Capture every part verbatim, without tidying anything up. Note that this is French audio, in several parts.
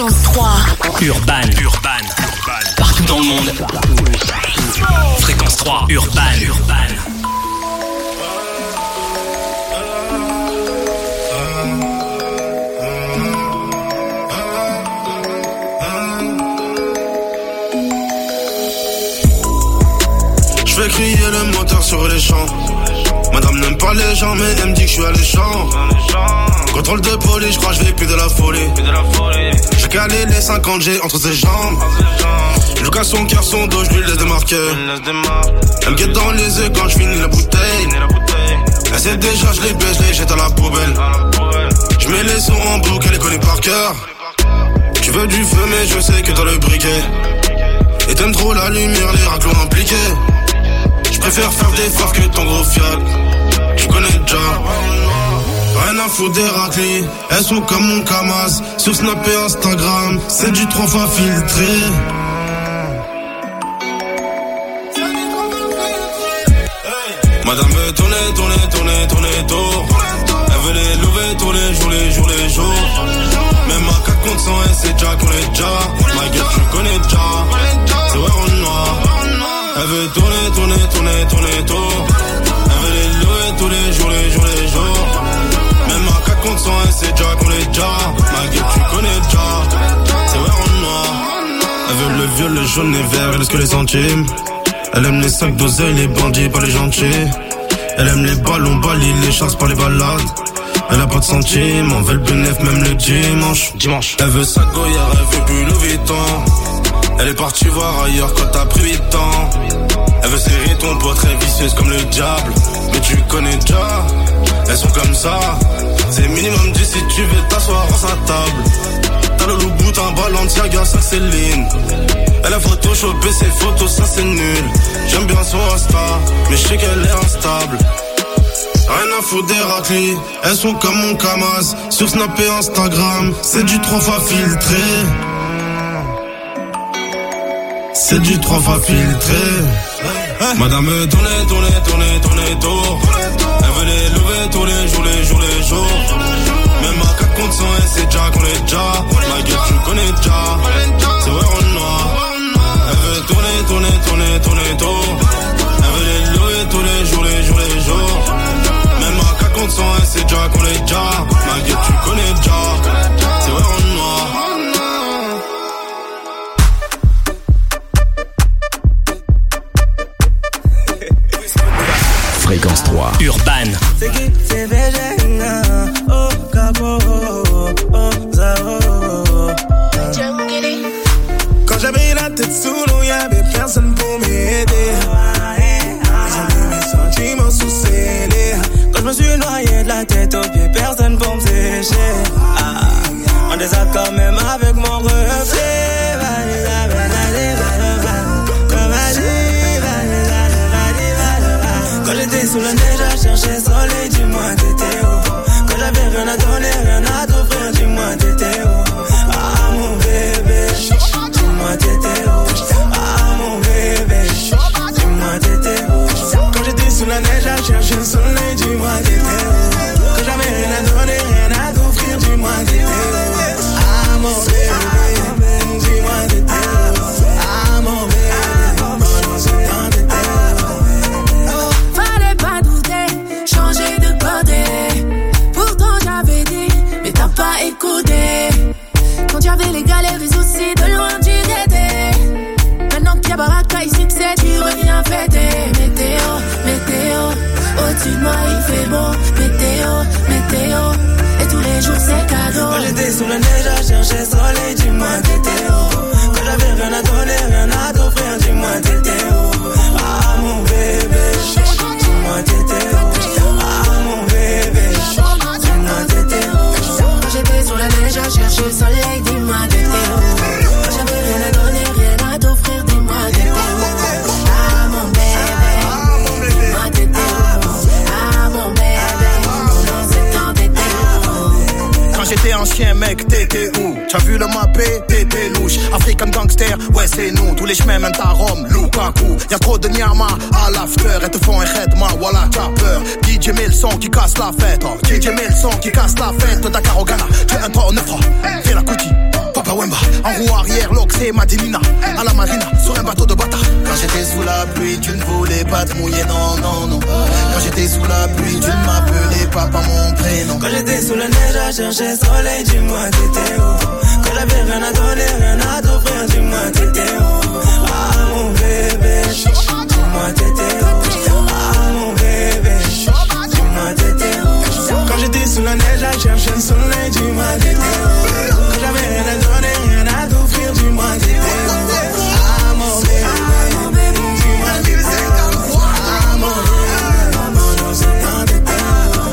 Fréquence trois. Urban. Urban. Partout dans le monde. Fréquence trois. Urban. Urban. Je fais crier le moteur sur les champs. Madame n'aime pas les gens mais elle me dit que je suis alléchant. Contrôle de police, je crois que je vais plus de la folie. J'ai calé les cinquante G entre ses jambes. Je casse son cœur, son dos, je lui laisse des marqueurs. Elle me guette dans les yeux quand je finis la bouteille. Elle sait déjà, je les baisse, je les jette à la poubelle. Je mets les sons en boucle, elle les connaît par cœur. Tu veux du feu mais je sais que t'as le briquet. Et t'aimes trop la lumière, les raclos impliqués. Je préfère faire des faves que ton gros fiat. Tu connais déjà. Rien à foutre des raclis. Elles sont comme mon Kamaz. Sur Snap et Instagram, c'est du trois fois filtré. Madame veut tourner, tourner, tourner, tourner tour. Elle veut les lever tous les jours, les jours, les jours. Même à quatre contre cent, elle sait déjà qu'on est déjà. Ma gueule, tu connais déjà. C'est vrai en noir. Elle veut tourner, tourner, tourner, tourner tour. Elle veut les lever tous les jours, les jours, les jours. Même à quatre contre cent, elle sait déjà qu'on est déjà. Ma gueule, tu connais déjà. C'est vrai en noir. Elle veut le viol, le jaune, les verts, elle que les centimes. Elle aime les sacs d'oseille, les bandits, pas les gentils. Elle aime les ballons, balis, les chasses, pas les balades. Elle a pas de centimes, on veut le bénéf même le dimanche. Dimanche. Elle veut sa goyard, elle veut plus Louis Vuitton. Elle est partie voir ailleurs quand t'as pris huit ans. Elle veut serrer ton pote, très vicieuse comme le diable. Mais tu connais déjà, elles sont comme ça. C'est minimum dix si tu veux t'asseoir à sa table. T'as le loup bout, un Balenciaga, ça c'est Céline. Elle a photoshopé ses photos, ça c'est nul. J'aime bien son Insta, mais je sais qu'elle est instable. Rien à foutre des raclis, elles sont comme mon Kamaz. Sur Snap et Instagram, c'est du trois fois filtré. C'est du trois fois filtré. Madame veut tourner, tourner, tourner, tourner tour. Elle veut les lever tous les jours, les jours, les jours. Même à quatre contre cent, elle sait déjà qu'on est déjà. Ma gueule, tu connais déjà. C'est vrai en noir. Elle veut tourner, tourner, tourner, tourner tour. Elle veut les lever tous les jours, les jours, les jours. Même à quatre contre cent, elle sait déjà qu'on est déjà. Ma gueule, tu connais déjà. C'est vrai en noir. Fréquence trois. Urban. C'est qui? C'est V G. Oh, Cabo. Oh, Zao. Quand j'avais la tête sous l'eau, y'avait personne pour m'aider. Ils ont mis mes sentiments sous scellés. Quand je me suis noyé de la tête aux pieds, personne pour me sécher. Ah, en désaccord même avec mon reflet. Quand j'étais sous la neige à chercher soleil, dis-moi t'étais où? Quand j'avais rien à donner, rien à t'offrir, dis-moi t'étais où? Ah mon bébé, dis-moi t'étais où? Ah mon bébé, dis-moi t'étais où? Quand j'étais sous la neige à chercher le soleil, dis-moi t'étais où? Quand j'avais rien à donner, rien à t'offrir, dis-moi t'étais où? Ah mon bébé, dis-moi t'étais où? Ah mon bébé, pendant ce temps t'étais où? Fallait pas douter, changer de côté. Pourtant j'avais dit, mais t'as pas écouté. Quand tu avais les galères et soucis, de loin tu t'étais. Maintenant qu'il y a baraka et succès, tu reviens fêter. Météo, météo, au-dessus de moi il fait beau. Météo, météo, et tous les jours c'est cadeau. Quand j'étais sous la neige à chercher soleil, dis-moi t'étais où? Quand j'avais rien à donner, rien à t'offrir, dis-moi t'étais où? Ah mon bébé, dis-moi t'étais où? Ah mon bébé, dis-moi t'étais où? Quand j'étais sur la neige à chercher le soleil, dis-moi t'étais où? Quand j'avais rien à donner, rien à t'offrir, dis-moi t'étais où? Ah mon bébé, dis-moi t'étais où? Ah mon bébé, pendant ce temps t'étais où? Quand j'étais un chien mec, t'étais où? T'as vu le mappé, t'étais louche. African gangster, ouais c'est nous. Tous les chemins mènent à Rome, Lukaku. Y'a trop de nyama à l'after. Elles te font un khedma, voilà t'as peur. D J met le son qui casse la fête. D J met le son qui casse la fête. Dakar au Ghana, tu es un temps neuf. Fais la coutie. Papa Wemba, en roue arrière, l'Oxé, Madinina, à la marina, sur un bateau de bata. Quand j'étais sous la pluie, tu ne voulais pas te mouiller, non, non, non. Quand j'étais sous la pluie, tu ne m'appelais pas par mon prénom. Quand j'étais sous la neige à chercher soleil, dis-moi t'étais où? Quand j'avais rien à donner, rien à t'offrir, dis-moi t'étais où? Ah mon bébé, dis-moi t'étais où? Ah mon bébé, dis-moi t'étais où? Quand j'étais sous la neige à chercher le soleil, dis-moi t'étais où? Quand j'avais rien à donner, rien à t'offrir, dis-moi t'étais où? Ah mon bébé, dis-moi t'étais où? Ah mon bébé, maman, non c'est quand t'étais où?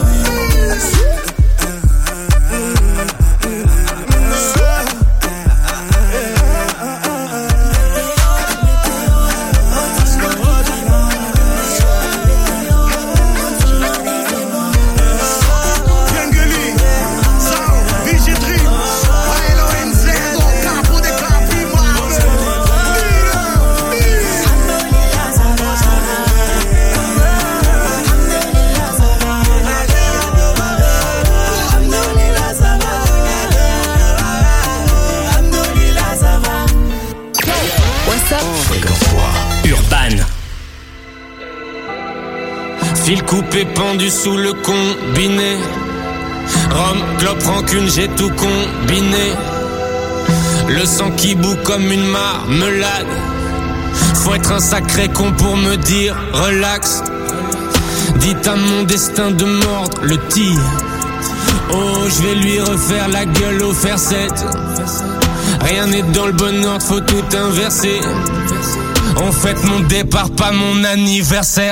Fil coupé pendu sous le combiné. Rhum, clope, rancune, j'ai tout combiné. Le sang qui bout comme une marmelade. Faut être un sacré con pour me dire relax. Dites à mon destin de mordre le tir. Oh, je vais lui refaire la gueule au fer sept. Rien n'est dans le bon ordre, faut tout inverser. On fête mon départ, pas mon anniversaire.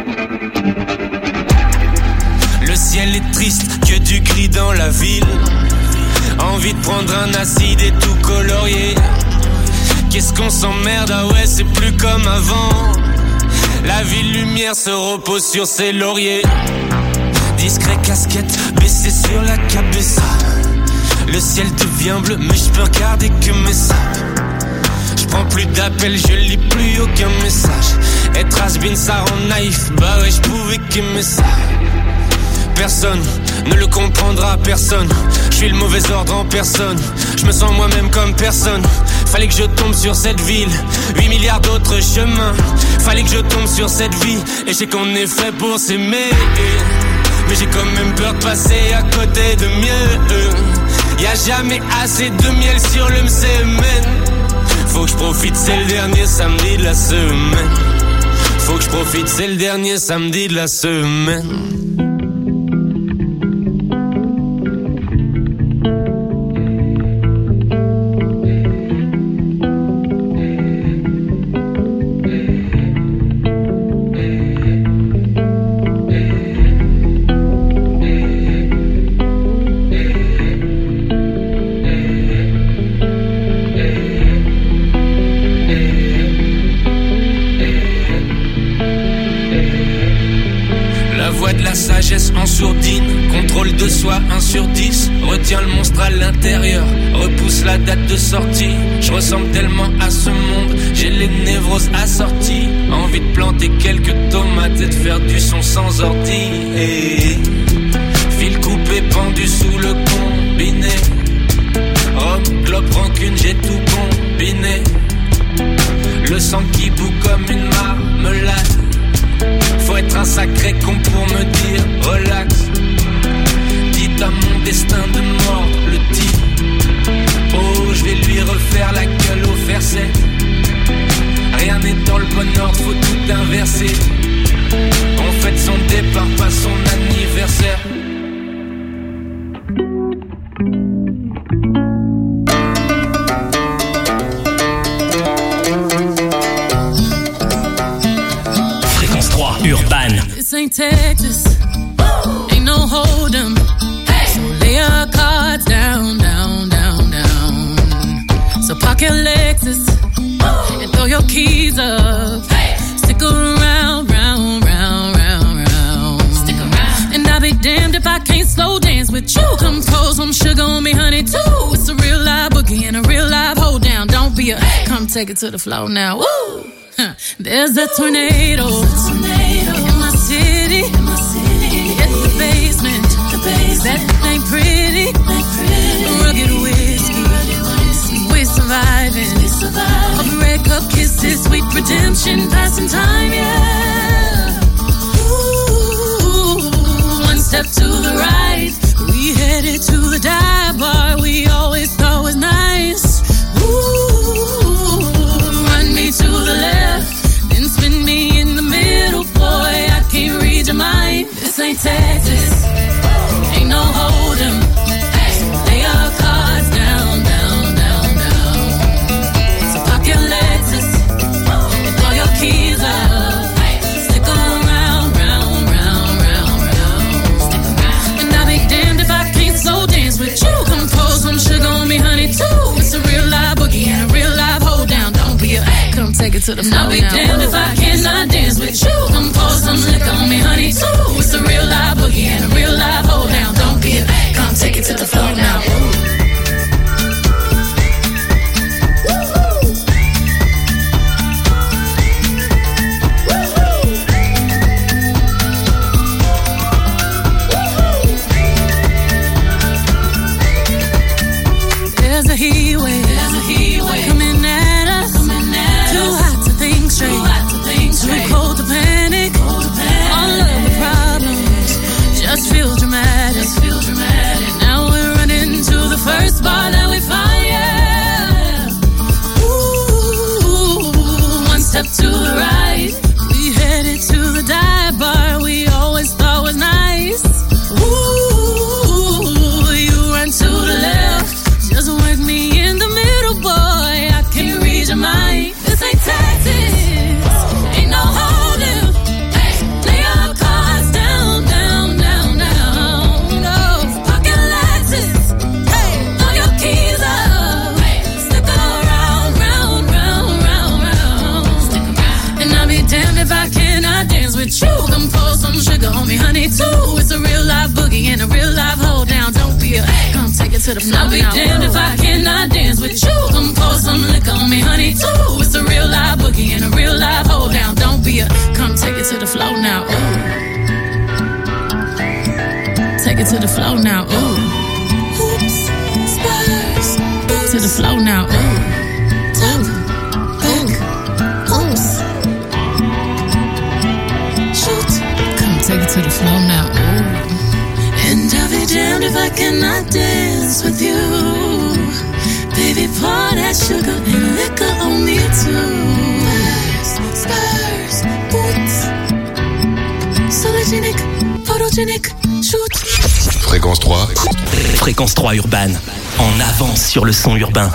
Le ciel est triste, que du gris dans la ville. Envie de prendre un acide et tout colorier. Qu'est-ce qu'on s'emmerde, ah ouais c'est plus comme avant. La ville lumière se repose sur ses lauriers. Discret casquette, baissée sur la cabeza. Le ciel devient bleu mais je peux regarder que mes sacs. Je prends plus d'appels, je lis plus aucun message. Être has-been ça rend naïf, bah ouais je pouvais qu'aimer ça. Personne ne le comprendra, personne. Je suis le mauvais ordre en personne. Je me sens moi-même comme personne. Fallait que je tombe sur cette ville. huit milliards d'autres chemins. Fallait que je tombe sur cette vie. Et je sais qu'on est fait pour s'aimer. Mais j'ai quand même peur de passer à côté de mieux. Y'a jamais assez de miel sur le semaine. Faut que je profite, c'est le dernier samedi de la semaine. Faut que je profite, c'est le dernier samedi de la semaine. En sourdine, contrôle de soi un sur dix. Retiens le monstre à l'intérieur, repousse la date de sortie. Je ressemble tellement à ce monde, j'ai les névroses assorties. Envie de planter quelques tomates et de faire du son sans ordi. Et fil coupé pendu sous le combiné. Rhum, clope, rancune, j'ai tout combiné. Le sang qui bout comme une marmelade. Faut être un sacré con pour me dire relax. Dites à mon destin de mordre le tir. Oh, je vais lui refaire la gueule au fer sept. Rien n'est dans le bon ordre, faut tout inverser. On fête son départ, pas son anniversaire. Urban. This ain't Texas, ain't no hold 'em. Hey. So lay your cards down, down, down, down. So park your Lexus and throw your keys up. Hey. Stick around, round, round, round, round. Stick around. And I'll be damned if I can't slow dance with you. Come pour some sugar on me, honey, too. It's a real live boogie and a real live hold down. Don't be a hey. Come take it to the floor now. Woo! Huh. There's a tornado, tornado in my city, in my city. Hit the basement, the basement. That ain't pretty, ain't pretty. Rugged whiskey, rugged whiskey. redemption, passing time, yeah. Ooh, one step to the right, we headed to the dive bar we always thought was nice. Ooh, run me to the left, then spin me in the middle, boy, I can't read your mind. This ain't Texas, ain't no hold'em. Lay your cards down, down, down, down. So pop your Lexus and throw your keys up. Stick 'em round, round, round, round, round. And I'll be damned if I can't slow dance with you. Come pour some sugar on me, honey, too. It's a real live boogie and a real live hold down. Don't be a come take it to the floor. I'll be damned if I cannot dance with you. Come pour some liquor on me, honey, too. It's a real live boogie and a real live hold down. Don't be a come take it to the floor now. There's a heat wave, there's a heat wave coming at us, coming at too us. Hot to think straight, too hot to think straight, too cold to panic, cold to panic. All of the problems just feel dramatic, just feel dramatic. Now we're running to the first bar that we find, yeah. Ooh, one step to the right, we headed to the dive bar we always thought was nice. Ooh, you run to the left, just work me in the middle, boy, I can't read your mind. This ain't Texas, ain't no hold'em. Lay your cards down, down, down, down. No, pocket Lexus, hey, throw your keys up. Stick around, round, round, round, round. And I'll be damned if I cannot dance with you. Come pour some sugar on me, honey, too. It's a real live boogie and a real live hold down. Don't be a come take it to the floor. I'll be damned if I cannot dance with you. Come pour some liquor on me, honey, too. It's a real live boogie and a real live hold down. Don't be a come take it to the floor now. Ooh. Take it to the floor now. Ooh. Hoops, spurs, to the floor now. Ooh. Top, back, hoops. Shoot. Come take it to the floor now. Ooh. And I'll be damned if I cannot dance with you. Baby, pour that sugar and liquor on me too. Spurs, spurs, boots. Sologenic, photogenic, shoot. Fréquence trois. Fréquence trois urbaine. En avance sur le son urbain.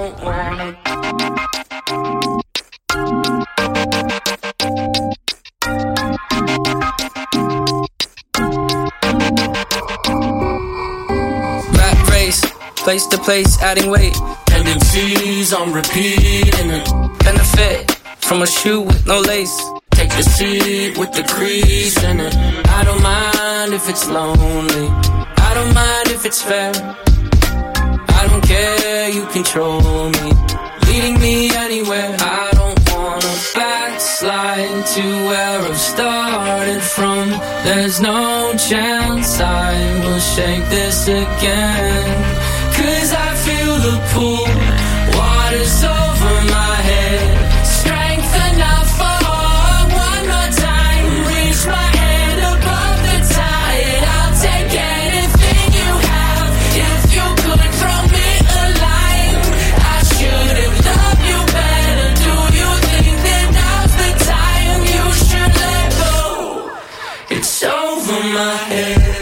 Place to place, adding weight. Tendencies on repeat and a benefit from a shoe with no lace. Take the seat with the crease in it. I don't mind if it's lonely. I don't mind if it's fair. I don't care, you control me, leading me anywhere. I don't wanna backslide to where I've started from. There's no chance I will shake this again. Cause I feel the pull, water's over my head. Strength enough for one more time. Reach my hand above the tide. I'll take anything you have. If you could throw me a line, I should have loved you better. Do you think that now's the time you should let go? It's over my head.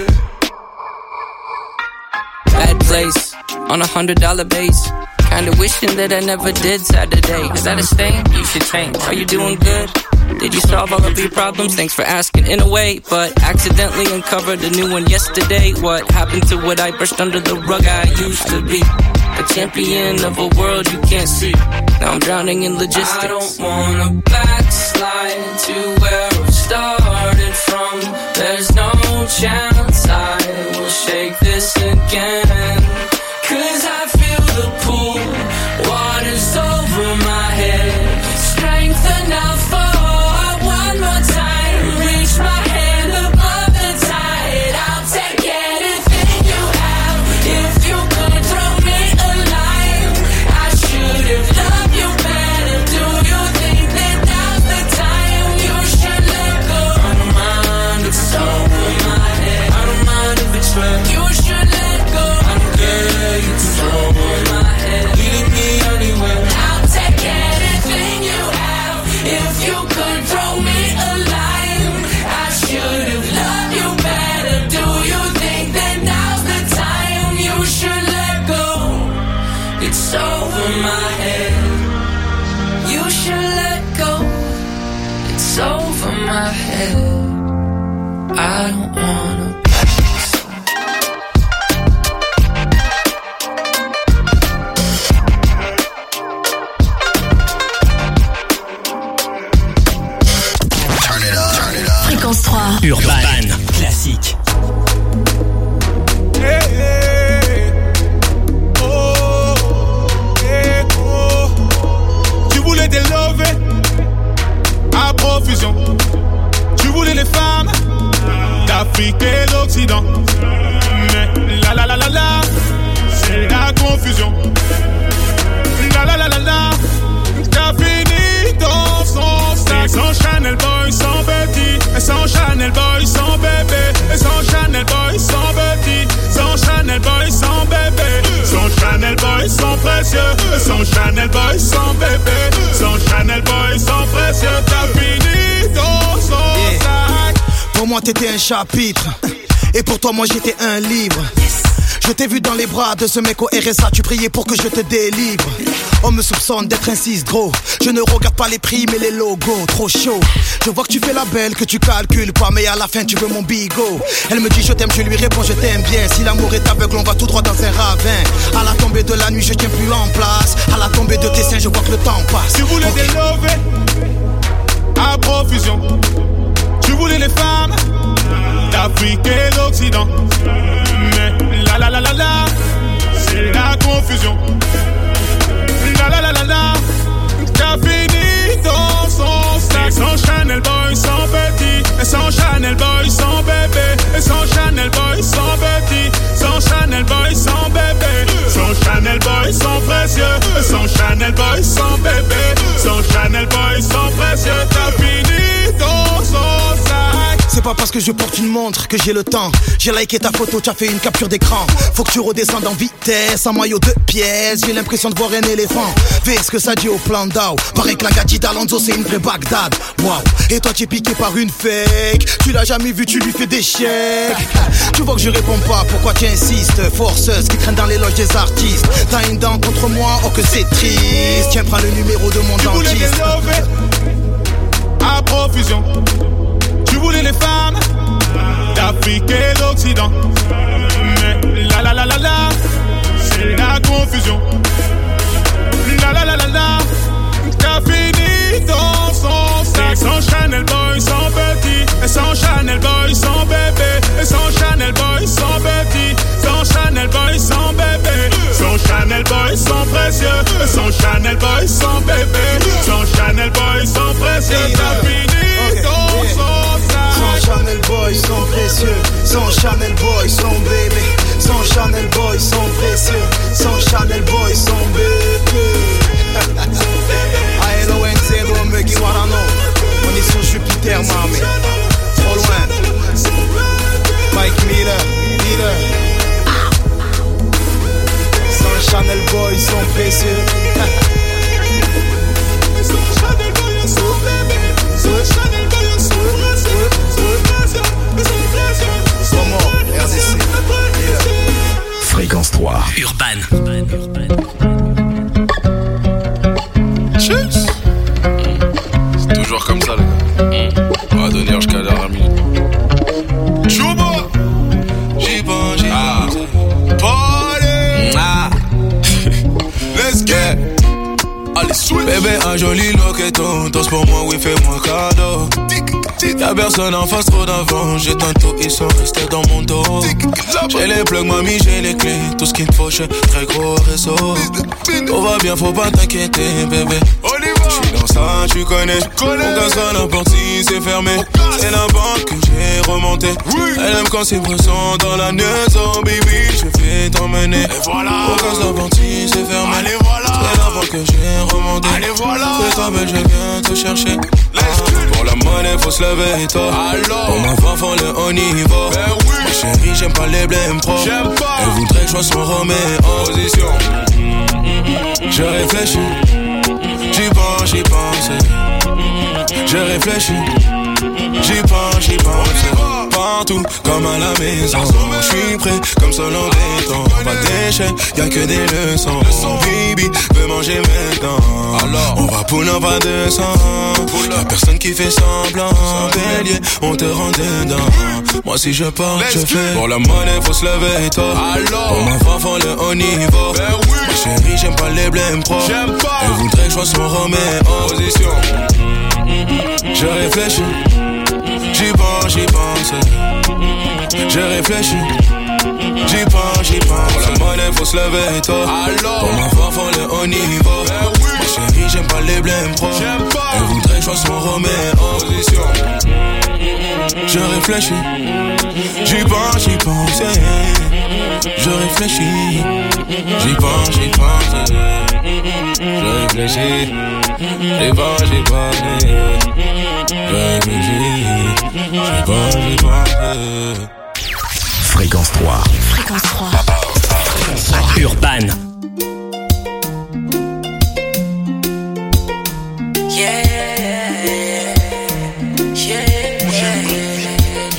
Bad place on a hundred dollar base. Kinda wishing that I never did Saturday. Is that a stain? You should change. Are you doing good? Did you solve all of your problems? Thanks for asking in a way, but accidentally uncovered a new one yesterday. What happened to what I brushed under the rug I used to be? A champion of a world you can't see. Now I'm drowning in logistics. I don't wanna backslide to where I started from. There's no chance I will shake this again. Cause I feel the pull, water's over my head. Strength enough for one more time. Reach my hand above the tide. I'll take anything you have. If you could throw me a line, I should have loved you better. Do you think that I don't wanna be Fréquence trois. Urban. Urban. Classique. Hey, hey. Oh, hey, oh. Tu voulais des lovés à profusion. Tu voulais les femmes d'Afrique et d'Occident. Mais la la la la la, c'est la confusion. La la la la la, t'as fini dans son sac. Sans Chanel boy, sans Betty. Et sans Chanel boy, sans bébé. Et sans Chanel boy, sans Betty. Sans Chanel boy, sans bébé. Sans Chanel boy, sans précieux. Et sans Chanel boy, sans bébé. Sans Chanel boy, sans précieux. T'as fini dans son yeah. sac. Pour moi t'étais un chapitre. Et pour toi moi j'étais un livre. Je t'ai vu dans les bras de ce mec au R S A. Tu priais pour que je te délivre. On me soupçonne d'être un six gros. Je ne regarde pas les prix mais les logos. Trop chaud. Je vois que tu fais la belle, que tu calcules pas. Mais à la fin tu veux mon bigot. Elle me dit je t'aime, je lui réponds je t'aime bien. Si l'amour est aveugle on va tout droit dans un ravin. À la tombée de la nuit je tiens plus en place. À la tombée de tes seins je vois que le temps passe. Tu voulais okay. des lovés à profusion. Tu voulais les femmes d'Afrique et d'Occident. Mais la la la la la, c'est la confusion. La la la la la, t'as fini dans son sac. Sans Chanel boy, sans Betty. Et sans Chanel boy, sans bébé. Et sans Chanel boy, sans Betty. Sans Chanel boy, sans bébé. Sans Chanel boy, sans précieux. Et sans Chanel boy, sans bébé. Sans Chanel boy, sans précieux. T'as fini dans son sac. C'est pas parce que je porte une montre que j'ai le temps. J'ai liké ta photo, t'as fait une capture d'écran. Faut que tu redescendes en vitesse, en maillot de pièces. J'ai l'impression de voir un éléphant. Fais ce que ça dit au plan d'Ao. Paraît que la gadget d'Alonso c'est une vraie Bagdad. Waouh. Et toi tu es piqué par une fake. Tu l'as jamais vu, tu lui fais des chèques. Tu vois que je réponds pas, pourquoi tu insistes? Forceuse qui traîne dans les loges des artistes. T'as une dent contre moi, oh que c'est triste. Tiens, prends le numéro de mon tu dentiste. À profusion. Tu voulais les femmes d'Afrique et d'Occident. Mais la la la la la, c'est la confusion. La la la la la, t'as fini dans son sac. Sans Chanel boy, sans Betty. Et sans Chanel boy, sans bébé. Et sans Chanel boy, sans Betty. Sans Chanel boy, sans bébé. Sans Chanel boy, sans précieux. Et sans Chanel boy, sans bébé. Sans Chanel boy, sans précieux. T'as fini dans son sac. Sans Chanel boy, sans précieux. Sans Chanel boy, sans bébé. Sans Chanel boy, sans précieux. Sans Chanel boy, sans bébé. A L O N Z O M E G Warano. On est sur Jupiter, mami. Trop loin. Mike Miller, Miller. Sans Chanel boy, sans précieux. Sans Chanel boy, sans bébé. Sans Chanel boy, sans précieux. R D C. Fréquence trois. Urban. Cheers. C'est toujours comme ça, les gars. On va donner jusqu'à la rami. Chouba. J'y pense, j'y pense. Party. Ah. Let's get. Allez, switch. Bébé, un joli loqueton. Danse pour moi, oui, fais-moi cadeau. Y'a personne en face, trop d'avant. J'ai tantôt, ils sont restés dans mon dos. J'ai les plugs, mamie, j'ai les clés. Tout ce qu'il me faut, j'ai très gros réseau. Tout va bien, faut pas t'inquiéter, bébé. J'suis dans ça, tu connais. On casse à la porte si c'est fermé. C'est la banque que j'ai remonté. Elle aime quand c'est présent dans la maison, baby. Je vais t'emmener. Et voilà. On casse la porte si c'est fermé. Allez, voilà. C'est la banque que j'ai remonté. Allez, voilà. Fais-toi belle, je viens te chercher. Ah, pour la monnaie, faut se lever et toi. Alors. On m'en fond le haut niveau. Ben oui. Ma chérie, j'aime pas les blèmes pro. J'aime pas. Elle voudrait que je sois son Roméo en position. Je réfléchis. J'y pense, j'y pense. Je réfléchis. J'y pense, j'y pense. Partout, comme à la maison. J'suis prêt, comme seul en béton. Pas d'échec, y'a que des leçons. Baby, veux manger maintenant. Alors, on va pull up à deux cents. Y'a personne qui fait semblant. Bélier, on te rend dedans. Moi si je pars, je fais. Pour la monnaie, faut se lever tôt. Pour ma femme, faut le haut niveau. Ma chérie, j'aime pas les blèmes pro. Elle voudrait que je sois son Roméo. Position. Je réfléchis. J'y pense, j'y pense. Je réfléchis. J'y pense, j'y pense. Pour la monnaie, faut se lever tôt. Pour ma femme, faut le haut niveau. Ma chérie, j'aime pas les blèmes pro. Elle voudrait que je sois son Roméo. Position. Je réfléchis. J'y pense, j'y pense. Je réfléchis. J'y pense, j'y pense. Je réfléchis. J'y pense, j'y pense. Je réfléchis. J'y pense, j'y pense. Fréquence trois. Fréquence trois. Fréquence trois. Urban. Yeah, yeah, yeah.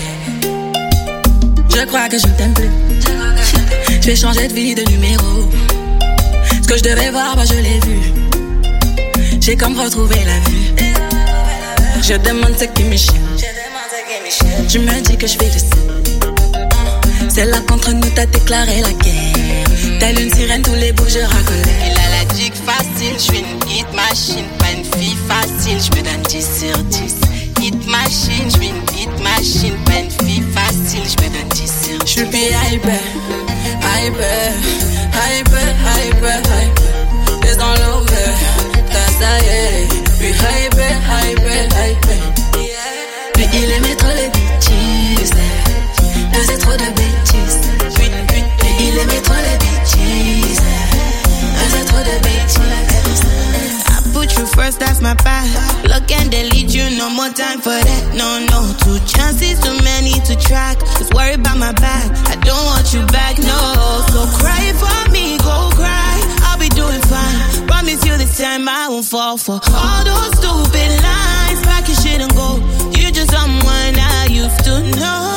Je crois que je ne t'aime plus. Je vais changer de vie, de numéro. Ce que je devais voir, bah je l'ai vu. J'ai comme retrouvé la vue. Je demande ce qui me chie. Tu me dis que je fais le seul. C'est là qu'entre nous t'as déclaré la guerre. Telle une sirène, tous les bouts je racolais. Il a la dick facile, je suis une hit machine. Pas une fille facile, je me donne dix sur dix. Hit machine, je suis une hit machine. Pas une fille facile, je me donne dix sur dix. Je suis hyper, hyper, hyper, hyper, hyper. It's all over, cause I am. Puis hyper, hyper, hyper. Puis il aimait trop les bêtises. Faisait trop de bêtises. Puis, puis, puis il aimait trop les bêtises. Faisait trop de bêtises. I put you first, that's my path. Look and delete you, no more time for that. No, no, two chances, too many to track. Just worry about my back, I don't want you back, no. So cry for me, go cry, I'll be doing fine. Promise you this time I won't fall for all those stupid lies. Pack your shit and go, you're just someone I used to know.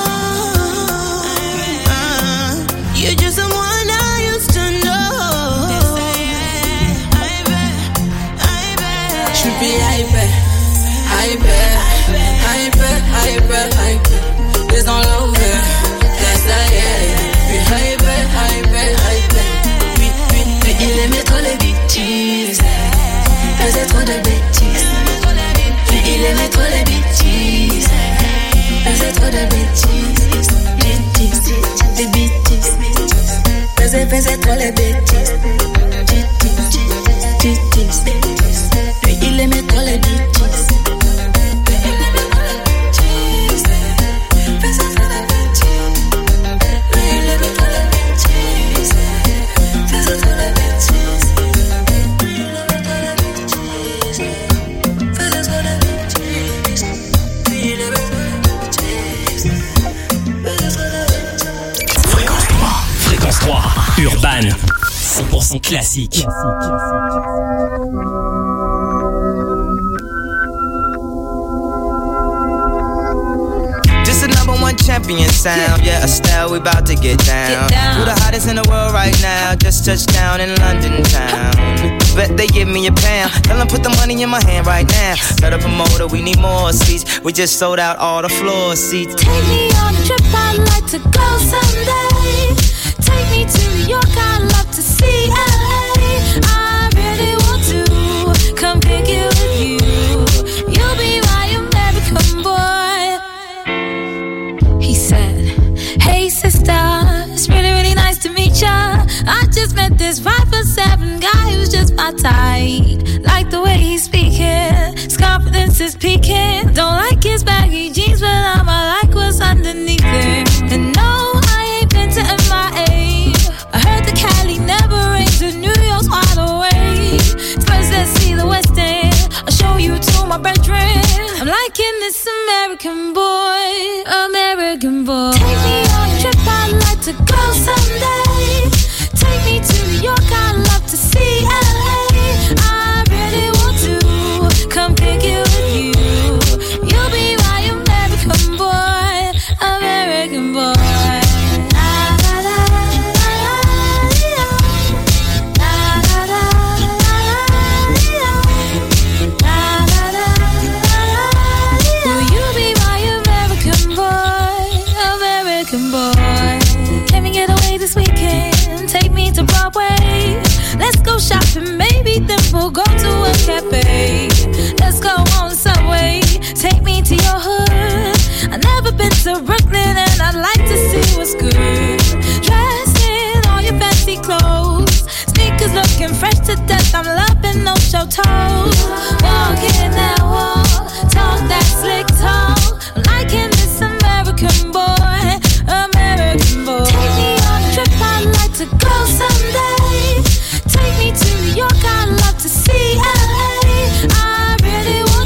uh, You're just someone I used to know. Je suis hyper, hyper, hyper, hyper, hyper. It's all over, that's I am. Puis hyper, hyper, hyper. Puis, puis, puis il aimait trop les bêtises. Faisait trop de bêtises. Puis il aimait trop les bêtises. Faisait trop de bêtises. Bêtises, des bêtises. Faisait, faisait trop les bêtises. Bêtises, bêtises. Puis il aimait trop les bêtises. Fréquence trois. Urban. cent pour cent classique. Just a number one champion sound. Yeah, Estelle, we about to get down. Who the hottest in the world right now? Just touched down in London town. Bet they give me a pound. Tell them put the money in my hand right now. Set up a motor, we need more seats. We just sold out all the floor seats. Take me on a trip, I'd like to go someday. Take me to New York, I'd love to see L A. I really want to come pick you with you. You'll be my American boy. He said, hey sister, it's really, really nice to meet ya. I just met this five foot seven guy who's just my type. Like the way he's speaking, his confidence is peaking. Don't like his baggy jeans, but I'ma like what's underneath it. And no, I ain't been to M I A. I heard the Cali never rains and New York's wide awake. First let's see the West End, I'll show you to my bedroom. I'm liking this American boy, American boy. Take me on a trip, I'd like to go someday. Take me to New York, I'd love to see L A. I really want to come pick you with you. You'll be my to Broadway. Let's go shopping, maybe then we'll go to a cafe. Let's go on Subway, take me to your hood. I've never been to Brooklyn and I'd like to see what's good. Dressed in all your fancy clothes, sneakers looking fresh to death. I'm loving no show toes. Walking that wall, talk that slick talk. I'm liking this American boy, American boy. Take me on a trip, I'd like to go someday. Take me to New York, I'd love to see L A. I really want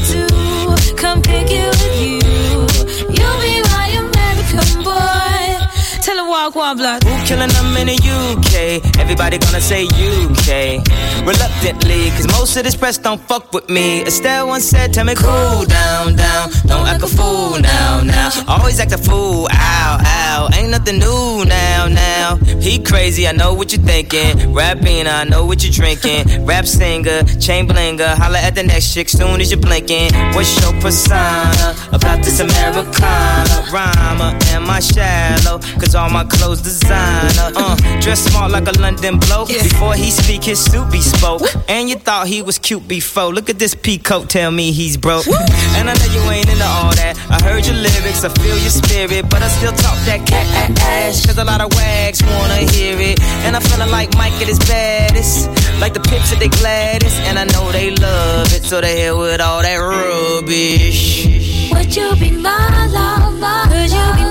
to come pick you with you. You'll be my American boy. Tell her walk, walk, block. Who killing them in the U K? Everybody gonna say U K. Reluctantly, cause most of this press don't fuck with me. Estelle once said, tell me cool down, down. Don't act a fool now, now. Always act a fool, ow, ow. Ain't nothing new now, now. He crazy, I know what you're thinking. Rapping, I know what you're drinking. Rap singer, chain blinger. Holla at the next chick soon as you're blinking. What's your persona about this Americana? Rhymer, am I shallow? Cause all my clothes designer. Uh, dress smart like a London bloke. Yeah. Before he speak, his suit be spoke. And you thought he was cute before. Look at this peacoat, tell me he's broke. And I know you ain't into all that. I heard your lyrics, I feel your spirit, but I still talk that cat ass. Cause a lot of wags wanna hear it. And I'm feeling like Mike at his baddest. Like the Pips at they gladdest. And I know they love it, so they hell with all that rubbish. Would you be my lover? Would you be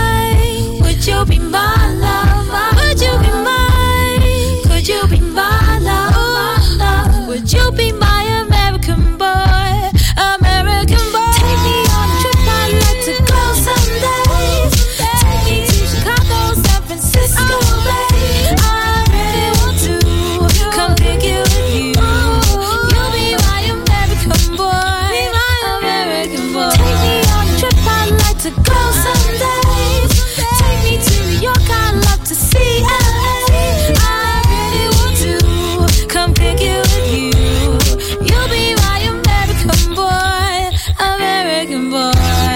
mine? Would you be my lover? Would you be mine? Could you be my lover? Would you be my American boy? American boy. Take me on a trip, I'd like to go someday. Take me to Chicago, San Francisco, babe. I really want to come pick you with you. You'll be my American boy. Be my American boy. Take me on a trip, I'd like to go someday. Take me to New York, I'd love to see L A. I really want to come pick you with you. You'll be my American boy, American boy.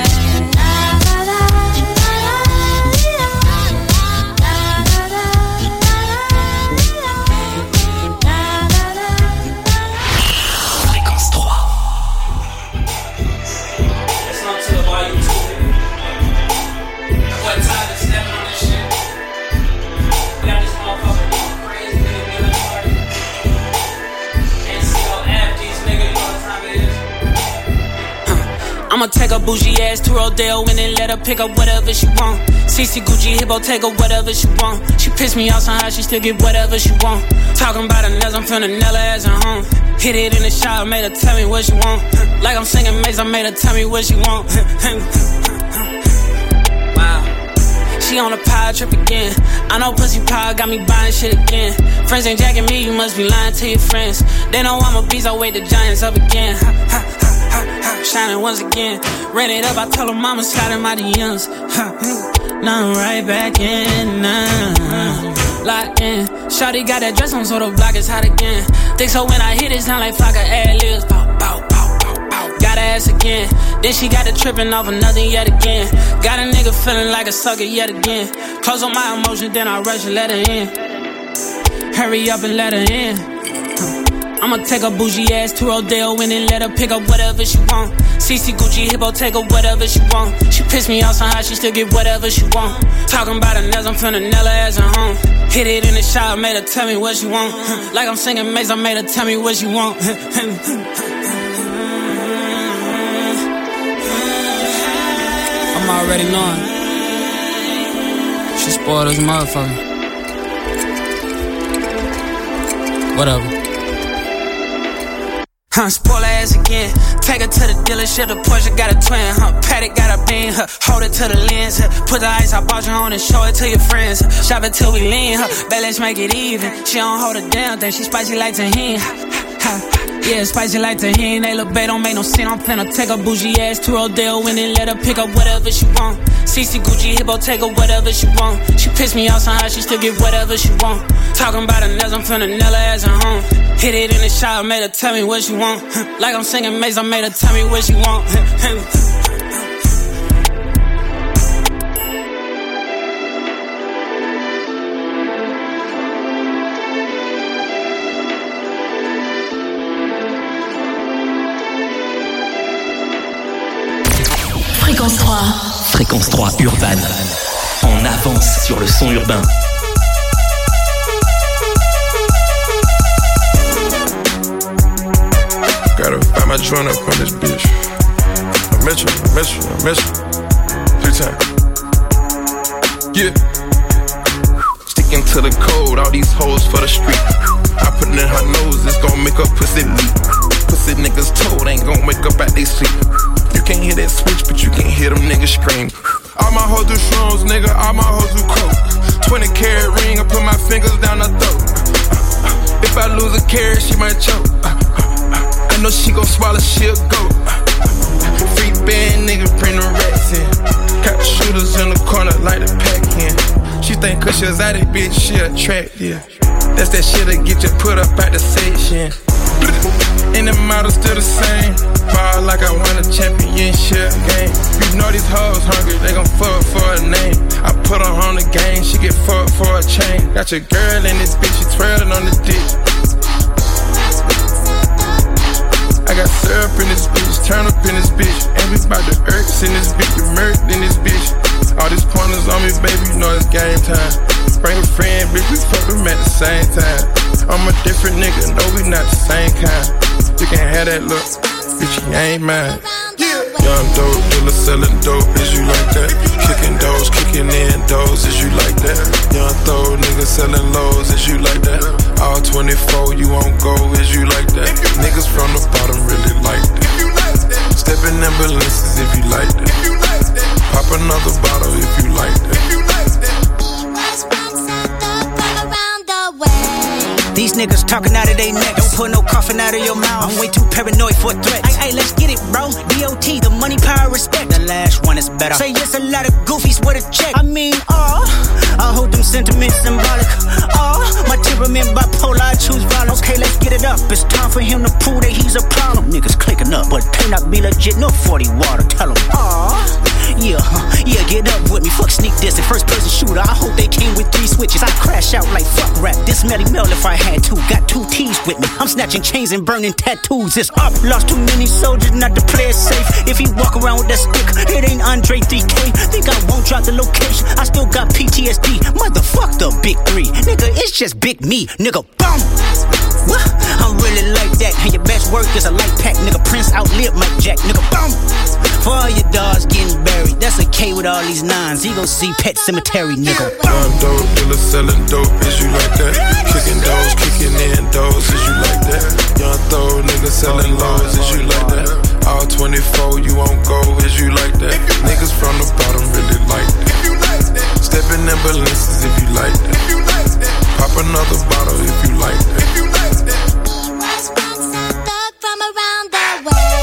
Fréquence trois. What time is stepping on this shit? Got this motherfucker going crazy, nigga, Miller Party. N C O F, these nigga, you know what time it is? I'ma take a bougie ass to Rodeo and then let her pick up whatever she want. C C Gucci Hippo, take her whatever she want. She pissed me off somehow, she still get whatever she want. Talking about her nails, I'm feeling Nella as her home. Hit it in the shower, made her tell me what she want. Like I'm singing Maze, I made her tell me what she want. She on a power trip again. I know pussy power got me buying shit again. Friends ain't jacking me, you must be lying to your friends. They know I'm a beast, I wake the giants up again. Ha, ha, ha, ha, ha. Shining once again. Ran it up, I told her mama sliding my D Ms. Now I'm right back in, nah. Locked in. Shawty got that dress on, so the block is hot again. Think so when I hit it, sound like flock of ad-libs. Bow, bow, bow, bow, bow. Got her ass again. Then she got it tripping off of nothing yet again. Got a nigga feeling like a sucker yet again. Close on my emotions, then I rush and let her in. Hurry up and let her in. I'ma take a bougie ass to Rodeo and then let her pick up whatever she want. C C Gucci Hippo, take her whatever she want. She pissed me off somehow, she still get whatever she want. Talking about her nails, I'm feeling Nella as her home. Hit it in the shower, made her tell me what she want. Like I'm singing Maze, I made her tell me what she want. I'm already knowing. She spoiled as a motherfucker. Whatever. Huh, spoil her ass again. Take her to the dealership, the Porsche got a twin, huh? Paddock got a beam, huh? Hold it to the lens, huh? Put the ice, I bought you on and show it to your friends, huh? Shop it till we lean, huh? Bet let's make it even. She don't hold a damn thing, she spicy like tahini, ha, ha. Yeah, spicy like tahini. They look bad, don't make no sense. I'm finna take a bougie ass to Rodeo and then let her pick up whatever she want. C C Gucci Hippo, take her whatever she want. She pissed me off somehow, she still get whatever she want. Talking about her nails, I'm finna Nella as her home. Hit it in the shower, made her tell me what she want. Like I'm singing Maze, I made her tell me what she want. Fréquence trois. Fréquence trois Urban. En avance sur le son urbain. Gotta find my joint up on this bitch. I met you, I met you, I met you. Three times. Yeah. Sticking to the code, all these hoes for the street. I put it in her nose, it's gon' make her pussy leak. Pussy niggas told, ain't gon' wake up at they sleep. You can't hear that switch, but you can hear them niggas scream. All my hoes do shrooms, nigga, all my hoes do coke. twenty carat ring, I put my fingers down her throat. If I lose a carat, she might choke. I know she gon' swallow, she'll go. Free band, nigga, bring the rats in. Got the shooters in the corner, like the pack in. She think cause she was out of bitch, she attractive. That's that shit that get you put up at the section. And the model still the same. Ball like I won a championship game. You know these hoes hungry, they gon' fuck for a name. I put her on the game, she get fucked for a chain. Got your girl in this bitch, she twirling on the dick. I got syrup in this bitch, turn up in this bitch. And we bout the irks in this bitch, you murked in this bitch. All these pointers on me, baby, you know it's game time. Bring a friend, bitch, we fuck them at the same time. I'm a different nigga, no, we not the same kind. You can have that look, bitch, you ain't mine. Young dope dealer selling dope, is you like that? Kicking doors, kicking in doors, is you like that? Young throw niggas selling lows, is you like that? All twenty-four, you won't go, is you like that? Niggas from the bottom really like that. Step in ambulances if you like that. Pop another bottle if you like that. These niggas talking out of their neck. Don't put no coffin out of your mouth. I'm way too paranoid for threats. Ay, ay, let's get it, bro. D O T, the money, power, respect. The last one is better. Say yes, a lot of goofies with a check. I mean, oh, I hold them sentiments symbolic. Oh, my temperament bipolar, I choose violence. Okay, let's get it up. It's time for him to prove that he's a problem. Niggas clicking up, but pay not be legit. No forty water, tell him. Oh, yeah, huh, yeah, get up with me. Fuck sneak this and first person shooter. I hope they came with three switches. I crash out like fuck rap. This Melly Mel if I had to. Got two T's with me. I'm snatching chains and burning tattoos. It's up. Lost too many soldiers, not to play it safe. If he walk around with that stick, it ain't Andre three K. Think I won't drop the location. I still got P T S D. Motherfuck the big three. Nigga, it's just big me. Nigga, boom. What? I'm really like that. And your best work is a light pack. Nigga, Prince outlived Mike Jack. Nigga, boom. For all your dogs getting buried. That's a K with all these nines. He gon' see Pet Cemetery, nigga. Young dope dealer selling dope, is you like that? Kicking doors, kicking in doors, is you like that? Young throw niggas selling lows, is you like that? All twenty-four, you won't go, is you like that? Niggas from the bottom really like that. Step in ambulances if you like that. Pop another bottle if you like that. From around the way.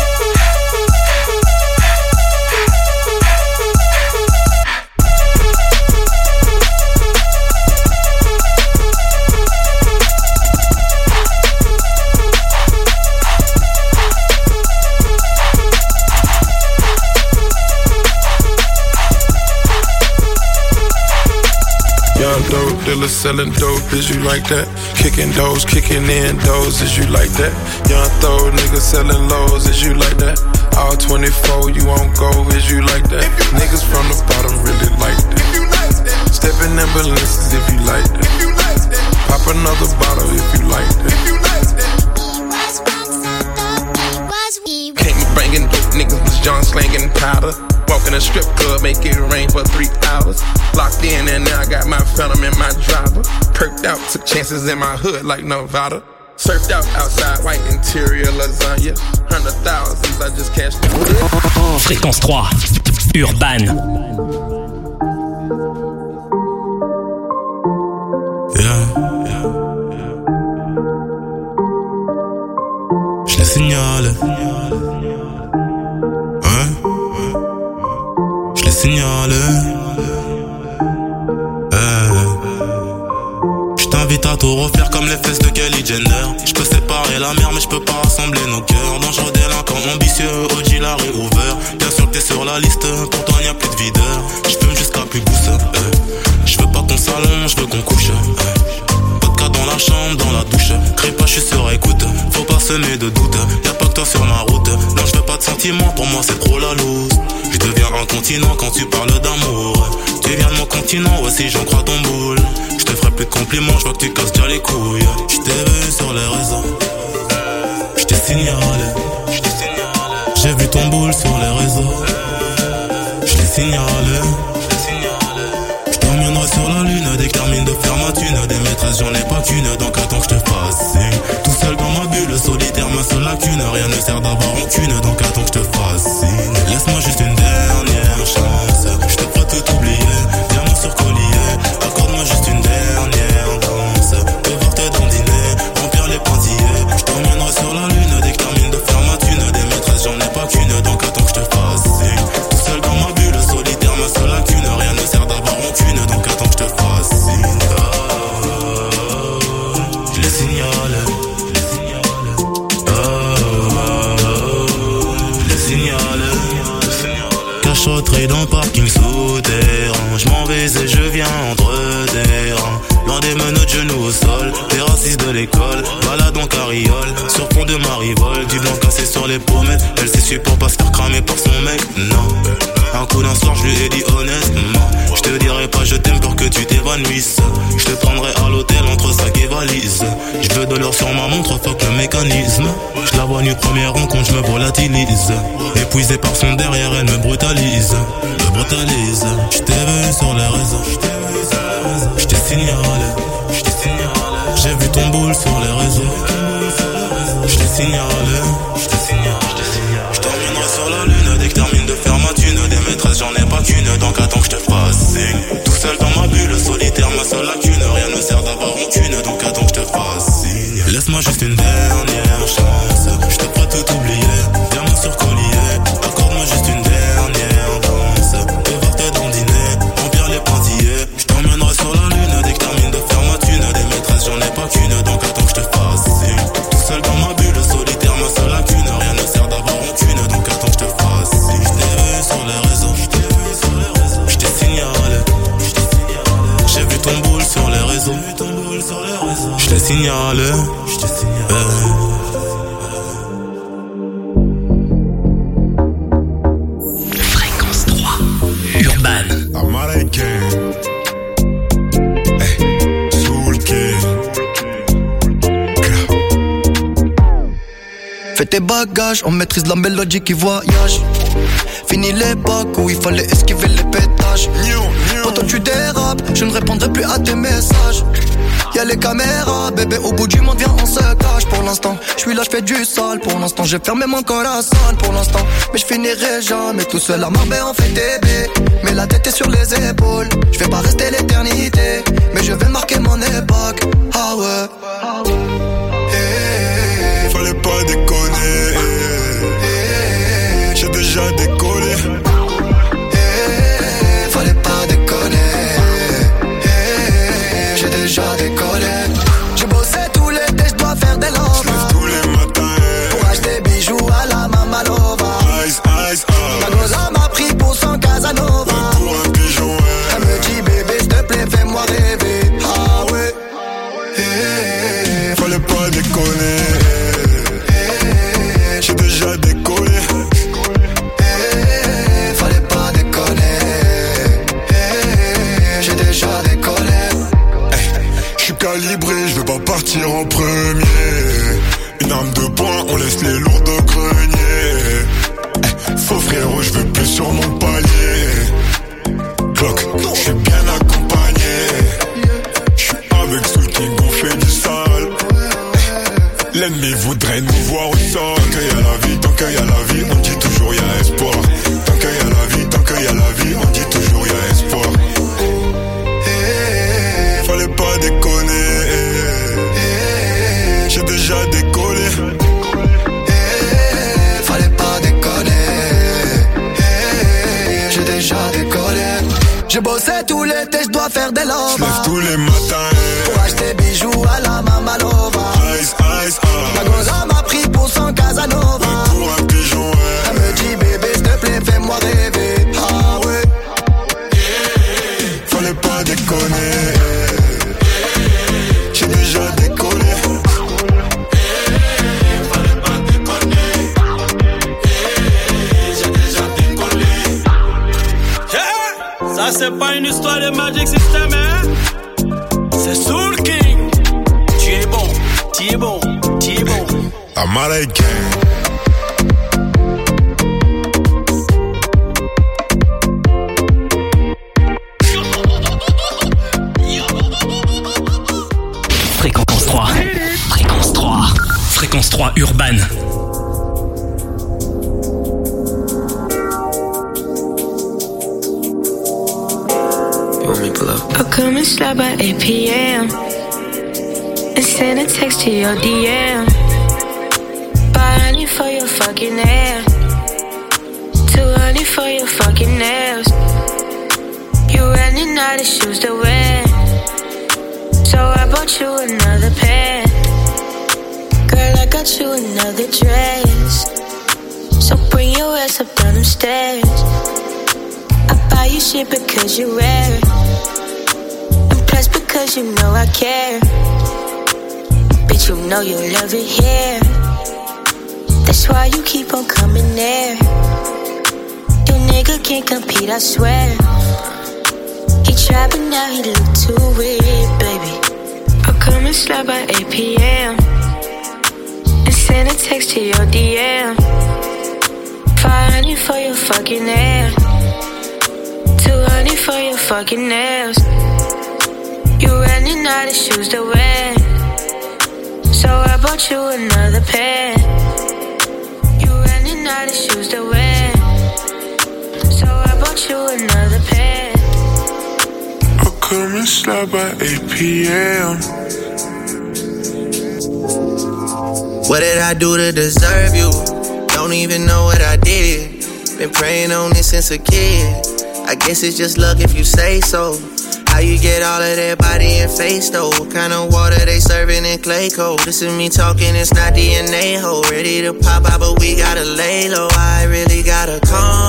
Young dope dealer selling dope, is you like that? Kicking doors, kicking in doors, is you like that? Young throw niggas selling lows, is you like that? All twenty-four, you won't go, is you like that? Niggas from the bottom really like that. Step in ambulances if you like that. Pop another bottle if you like that. Came bringing dope, niggas was John slanging powder. Walk in a strip club, make it rain for three hours. Locked in and now I got my phantom in my driver. Perked out, took chances in my hood like Nevada. Surfed out outside, white interior lasagna. Hundred thousands, I just cashed out. Fréquence trois, Urban. Yeah, yeah. Je les signale. Hein? Je les signale. J't'invite à tout refaire comme les fesses de Kelly Jenner. J'peux séparer la mer mais j'peux pas rassembler nos cœurs. Dangereux délinquant ambitieux, O G Larry Hoover. Bien sûr que t'es sur la liste, pour toi y'a plus de videur. J'fume jusqu'à plus bousse, eh. J'veux pas ton salon, j'veux qu'on couche, eh. Vodka dans la chambre, dans la douche. Crée pas, j'suis sur écoute. Faut pas semer de doute, y'a pas que toi sur ma route. Non j'veux pas de sentiments, pour moi c'est trop la loose. Je un continent quand tu parles d'amour. Tu viens de mon continent, ouais si j'en crois ton boule. Je te ferai plus de compliments, je vois que tu casses déjà les couilles. Je t'ai vu sur les réseaux, je t'ai signalé. J'ai vu ton boule sur les réseaux, je t'ai signalé. Je t'emmènerai sur la lune, dès que termine de faire ma thune. Des maîtresses j'en ai pas qu'une, donc attends que je te fasse signe. Tout seul dans ma bulle, solitaire ma seule lacune. Rien ne sert d'avoir aucune, donc attends que je te fasse signe. Laisse-moi juste une dernière chance, je te ferai tout oublier. Diamant sur collier, accorde-moi juste une dernière danse. Te voir te dandiner, remplir les pointillés. Je t'emmènerai sur la lune, dès que termine de faire ma thune. Des maîtresses j'en ai pas qu'une, donc attends que je te fasse signe. Tout seul dans ma bulle, solitaire ma seule lacune. Rien ne sert d'avoir aucune, donc attends que je te fasse signe. Oh, oh, oh, je les signale. Oh, oh, oh, je les signale. Cachotterie dans le parking souterrain. Je m'en vais et je viens entre des rangs. Loin des menottes, genoux au sol. Des racistes de l'école, balade en carriole. Sur fond de marivole, du blanc cassé sur les pommettes. Elle s'est su pour pas se faire cramer par son mec, non. Un coup d'un soir, je lui ai dit honnêtement. Je te dirai pas je t'aime pour que tu t'évanouisses. Je te prendrai à l'hôtel entre sac et valise. Je veux de l'or sur ma montre, fuck le mécanisme. Je la vois nu première rencontre, je me volatilise. Épuisé par son derrière, elle me brutalise. Me brutalise. Je t'ai vu sur les réseaux, je t'ai signalé. J'ai vu ton boule sur les réseaux, je t'ai signalé. Je t'emmènerai sur la lune, dès que termine de faire ma thune. Des maîtresses j'en ai pas qu'une, donc attends que je te fasse signe. Tout seul dans ma bulle, solitaire ma seule lacune. Rien ne sert d'avoir aucune, donc attends que je te fasse signe. Laisse-moi juste une dernière chance, je te ferai tout oublier. Diamant sur collier, accorde-moi juste une dernière danse. Te voir te dandiner, remplir les pointillés. Je t'emmènerai sur la lune, dès que termine de faire ma thune. Des maîtresses j'en ai pas qu'une, donc attends que je te fasse signe. Tout seul dans ma bulle, solitaire ma seule lacune. Rien ne sert d'avoir aucune, donc attends que je te fasse signe. Je t'ai vu sur les réseaux, je t'ai signalé. J'ai vu ton boule sur les réseaux, je t'ai signalé. Euh. Fréquence trois, Urban. Américain. Hey, Soul King. Fais tes bagages, on maîtrise la mélodie qui voyage. Fini l'époque où il fallait esquiver les pétages. Quand tu dérapes, je ne répondrai plus à tes messages. Y'a les caméras, bébé, au bout du monde, viens, on se cache. Pour l'instant, je suis là, je fais du sale. Pour l'instant, j'ai fermé mon corazon. Pour l'instant, mais je finirai jamais tout seul à Marbella, on fait des baies. Mais la tête est sur les épaules. Je vais pas rester l'éternité, mais je vais marquer mon époque. Ah ouais, ah ouais. Hey, fallait pas déconner. Hey, j'ai déjà décollé. Hey, fallait pas déconner. Hey, j'ai déjà décollé. J'ai bossé tout l'été, je dois faire des lovas. J'lève tous les matins. Hey. Pour acheter bijoux à la Mamalova. Ice, ice, ice. La goza m'a pris pour son Casanova. Ouais, pour un pigeon, ouais. Elle me dit bébé, s'il te plaît, fais-moi rêver. Ah ouais. Hey, fallait pas déconner. Hey, j'ai déjà décollé. Hey, fallait pas déconner. Hey, j'ai déjà décollé. Hey, j'suis calibré, j'veux pas partir en premier. Une arme de poing, on laisse les lourds au grenier. Hey, faux frérot, j'veux plus sur mon palier. Clock, j'suis bien accompagné. J'suis avec Soul King, on fait du sale. Hey, l'ennemi voudrait nous voir au sol. Tant qu'il y a la vie, tant qu'il y a la vie, on dit toujours y'a espoir. Tant qu'il y a la vie, tant qu'il y a la vie, on dit toujours y'a espoir. Hey, fallait pas déconner. Hey, j'ai déjà décollé. Hey, fallait pas déconner. Hey, j'ai déjà décollé. J'ai bossé tout l'été, je dois faire des lovas. J'lève tous les matins. Hey. Pour acheter bijoux à la Mamalova. Ice, ice, ice. La goza m'a pris pour son Casanova. Ouais, pour un pigeon, ouais. Elle me dit bébé, s'il te plaît, fais-moi rêver. Ah ouais. Fallait pas déconner. J'ai déjà décollé. Fallait pas déconner. J'ai déjà décollé. Amara Gang. Fréquence trois. Fréquence trois. Fréquence trois urbaine. I'll come and slide by eight p.m. and send a text to your D M. Buy honey for your fucking hair, too honey for your fucking nails. You running out of shoes to wear, so I bought you another pair. Girl, I got you another dress, so bring your ass up down them stairs. I buy you shit because you wear it, and plus because you know I care. Bitch, you know you love it here, that's why you keep on coming there. Your nigga can't compete, I swear. He tried but now he look too weird, baby. I'll come and slide by eight p.m. and send a text to your D M. Five hundred for your fucking hair, too honey for your fucking nails. You running out of shoes to wear, so I bought you another pair. You running out of shoes to wear, so I bought you another pair. I'll come and slide by eight p.m. What did I do to deserve you? Don't even know what I did. Been praying on this since a kid. I guess it's just luck if you say so. How you get all of that body and face though? What kind of water they serving in Clayco? This is me talking, it's not D N A ho. Ready to pop out but we gotta lay low. I really gotta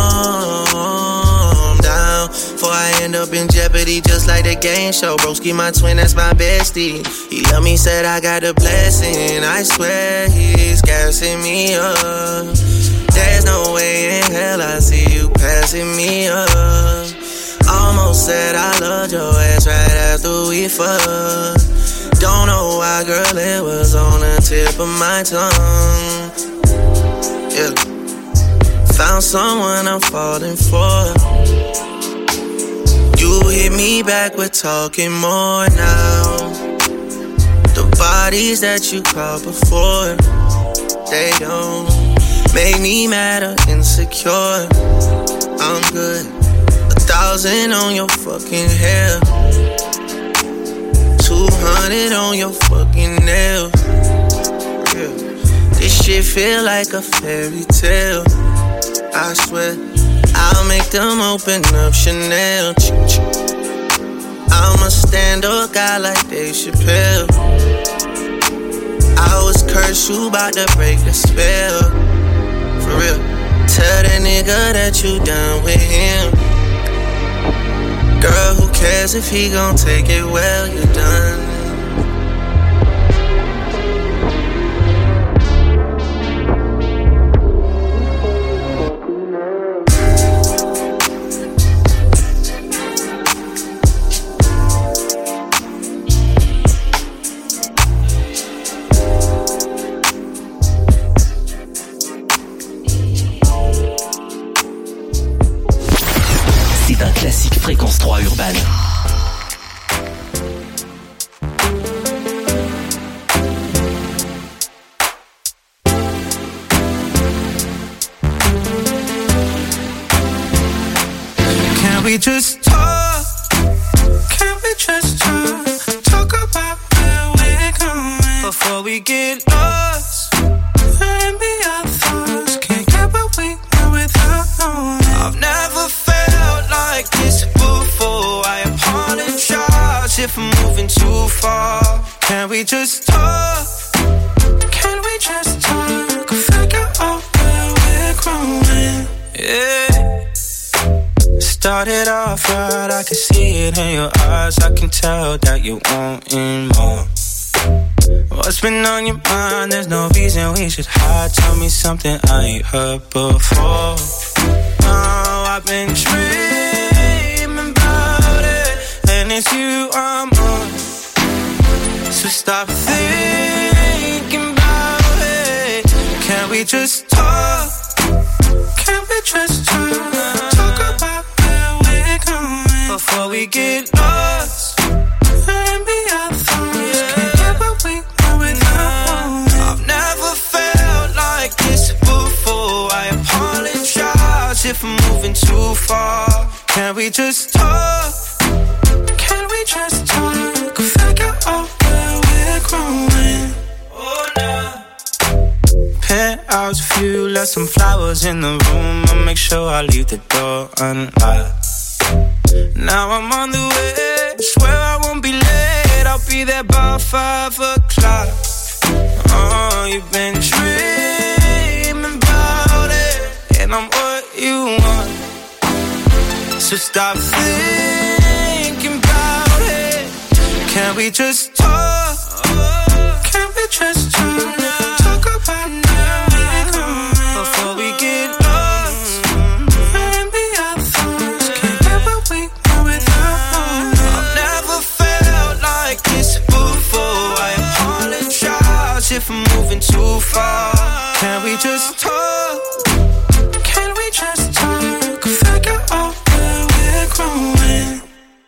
calm down before I end up in jeopardy just like the game show. Broski my twin, that's my bestie. He love me, said I got a blessing. I swear he's gassing me up. There's no way in hell I see you passing me up. Almost said I loved your ass right after we fucked. Don't know why, girl, it was on the tip of my tongue. Yeah. Found someone I'm falling for. You hit me back, we're talking more now. The bodies that you caught before, they don't make me mad or insecure. I'm good. A thousand on your fucking hair, two hundred on your fucking nail. Yeah. This shit feel like a fairy tale. I swear, I'll make them open up Chanel. I'm a stand-up guy like Dave Chappelle. I was cursed, you bout to break the spell. For real, tell that nigga that you done with him. Girl, who cares if he gon' take it well, you done. Fréquence trois urbaine. Can we just talk? Can we just talk? Talk about where we're going before we get lost. Let me our thoughts. Can't get what we want without knowing. I've never felt like this before. I apologize if I'm moving too far. Can we just talk? Can we just talk? Figure out where we're growing. Yeah. Started off right, I can see it in your eyes. I can tell that you wanting more. What's been on your mind? There's no reason we should hide. Tell me something I ain't heard before. Oh, I've been dreaming about it, and it's you I'm on. So stop thinking about it. we just talk? Can we just talk? Talk about where we're going before we get lost and be our thoughts. Can't get what we want without. I've never felt like this before. I apologize if I'm moving too far. Can we just talk? Can we just talk? Figure out where we're growing. Oh no. Penthouse view, left some flowers in the room. I'll make sure I leave the door unlocked. Now I'm on the way, swear I won't be late. I'll be there by five o'clock. Oh, you've been dreaming about it, and I'm what you want. So stop thinking about it. Can we just talk? Can we just talk? Talk about now before we get lost and be our thoughts. Can't get what we want without. I've never felt like this before. I apologize if I'm moving too far. Can we just talk? Can we just talk? Figure out where we're growing.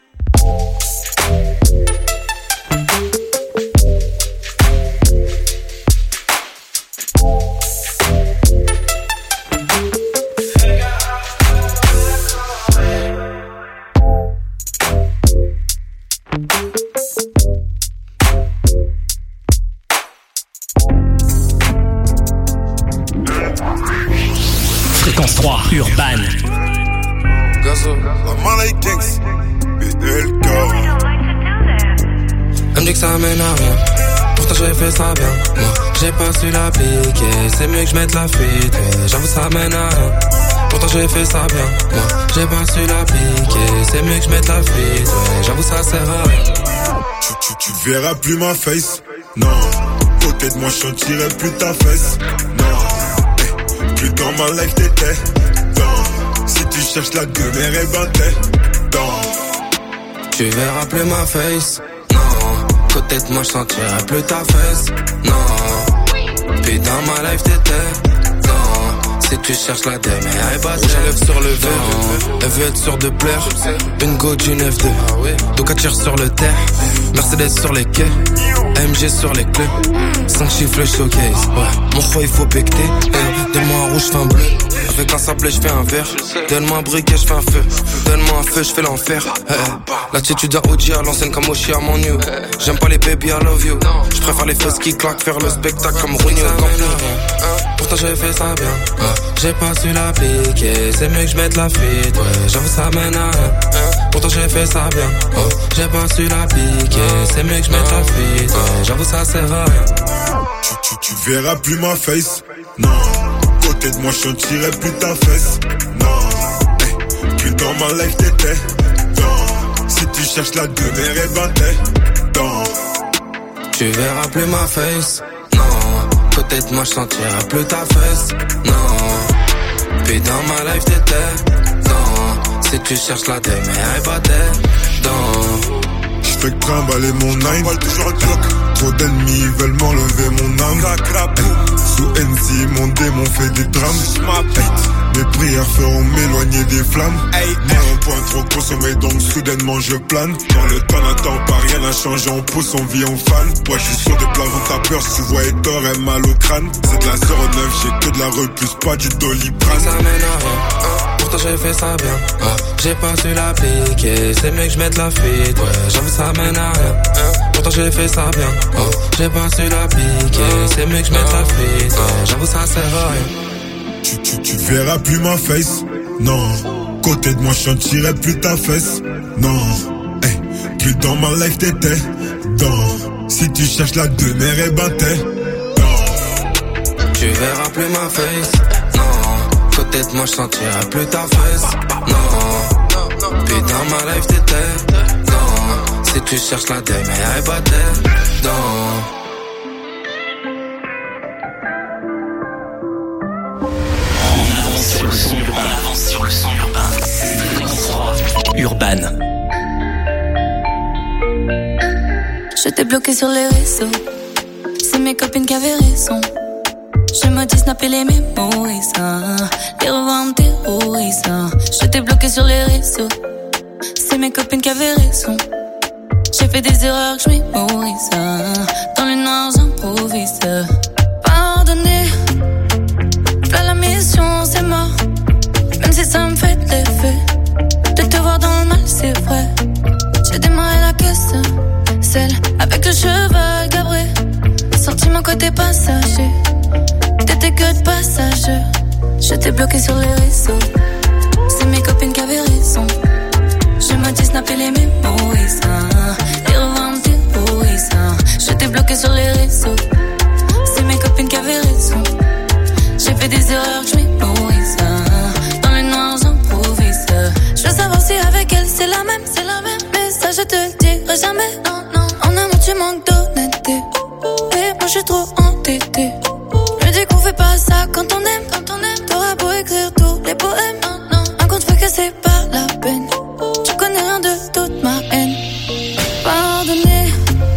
Fréquence trois, Urban. Gazo, la Malay Kings, B L K. Elle me dit que ça mène à rien, pourtant j'ai fait ça bien. Moi, j'ai pas su l'appliquer, c'est mieux que je mette la fuite. Ouais, j'avoue ça mène à rien, pourtant j'ai fait ça bien. Moi, j'ai pas su l'appliquer, c'est mieux que je mette la fuite. Ouais, j'avoue ça sert à rien. Tu, tu, tu verras plus ma face, non. Côté de moi je sentirai plus ta fesse, non. Eh, plus dans ma life t'étais, non. Si tu cherches la demeure, eh ben t'es dans. Tu verras plus ma face, non. Côté de moi je sentirai plus ta fesse, non. Puis dans ma life t'étais, non. Si tu cherches la demeure, eh ben t'es. J'enlève sur le verre, elle veut être sûre de plaire. Une go d'une F deux, donc elle tire sur le terre. Mercedes sur les quais, M G sur les clés. cinq chiffres showcase, ouais. Mon roi il faut becter, hey. Donne-moi un rouge, j'fais un bleu. Avec un sablé j'fais un verre. Donne-moi un briquet, j'fais un feu. Donne-moi un feu, j'fais l'enfer, hey. L'attitude à O G à l'ancienne comme Oshi à mon new. J'aime pas les baby, I love you. J'préfère les fausses qui claquent, faire le spectacle comme Rooney au Camp Nou. Pourtant j'ai fait ça bien, j'ai pas su l'appliquer. C'est mieux que j'mette la fuite, ouais. J'avoue ça mène à rien, pourtant j'ai fait ça bien, oh. J'ai pas su l'appliquer, c'est mieux que je mette la fuite, ouais. J'avoue ça sert à rien. Tu, tu, tu verras plus ma face, non. Côté de moi je sentirai plus ta fesse, non. Eh, plus dans ma life t'étais, non. Si tu cherches la demeure, eh ben t'es dans. Tu verras plus ma face, non. Côté de moi je sentirai plus ta fesse, non. Puis dans ma life t'étais, non. Si tu cherches la demeure, eh ben t'es dans. J'fais que trimballer mon nine, toujours un clock. Trop d'ennemis veulent m'enlever mon âme. Sous N C, mon démon fait des drames. Mes prières feront m'éloigner des flammes. Moi un point trop consommé, donc soudainement je plane. Dans le temps n'attend pas, rien n'a changé, on pousse, on vit, on fan. Ouais, j'suis sur des plafonds, t'as peur, si tu vois et t'aurais mal au crâne. C'est de la zéro neuf, j'ai que de la repousse, pas du doliprane. Ça mène à rien, pourtant j'ai fait ça bien, ah. J'ai pas su l'appliquer, c'est mieux que je mette la fuite, ouais. J'avoue ça mène à rien, pourtant j'ai fait ça bien, oh. J'ai pas su l'appliquer, c'est mieux que je mette la fuite, ouais. J'avoue ça sert à rien. Tu, tu, tu verras plus ma face, non. Côté de moi je sentirai plus ta fesse, non. Hey, plus dans ma life t'étais, dans. Si tu cherches la demeure, eh ben t'es dans. Tu verras plus ma face, non. Côté de moi je sentirai plus ta fesse, non. Puis dans ma life t'étais, non. Si tu cherches la demeure, eh ben t'es dans. Sur le son urbain, on avance sur le son urbain. Urban. Je t'ai bloqué sur les réseaux. C'est mes copines qui avaient raison. Je me dis snapper les mémories, hein. Les revendre terroristes, hein. Je t'ai bloqué sur les réseaux. C'est mes copines qui avaient raison. J'ai fait des erreurs que je mémorise, hein. Dans le noir j'improvise. Pardonnez, là la mission c'est mort. Même si ça me fait de l'effet de te voir dans le mal, c'est vrai. J'ai démarré la caisse, celle avec le cheval gabré. Sorti mon côté passager. T'étais que de passage. Je t'ai bloqué sur les réseaux. C'est mes copines qui avaient raison. Je me dis snapper les mémories, hein. Les revendre terroristes, hein. Je t'ai bloqué sur les réseaux. C'est mes copines qui avaient raison. J'ai fait des erreurs que je mémorise, hein. Dans le noir j'improvise. Je veux savoir si avec elle c'est la même, c'est la même. Mais ça je te le dirai jamais. Non, non. En amour tu manques d'honnêteté. Et moi je suis trop entêtée. Je me dis qu'on fait pas ça quand on aime, quand on aime. T'auras beau écrire tous les poèmes, non, non. Un compte fait que c'est pas la peine. Tu connais rien de toute ma haine. Pardonnez,